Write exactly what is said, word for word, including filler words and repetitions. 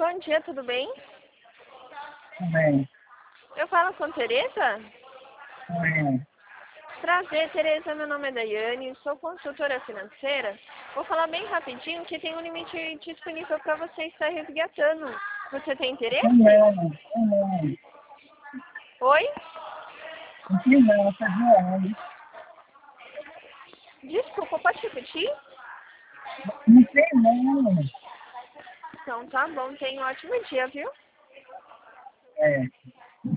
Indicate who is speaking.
Speaker 1: Bom dia, tudo bem?
Speaker 2: Tudo bem.
Speaker 1: Eu falo com Tereza?
Speaker 2: Oi.
Speaker 1: Prazer, Tereza. Meu nome é Daiane, sou consultora financeira. Vou falar bem rapidinho que tem um limite disponível para você estar resgatando. Você tem interesse?
Speaker 2: Não, não.
Speaker 1: Oi?
Speaker 2: Aqui não, tá zoando.
Speaker 1: Desculpa, pode repetir?
Speaker 2: Não sei não.
Speaker 1: Então tá bom, tenha um ótimo dia, viu?
Speaker 2: É.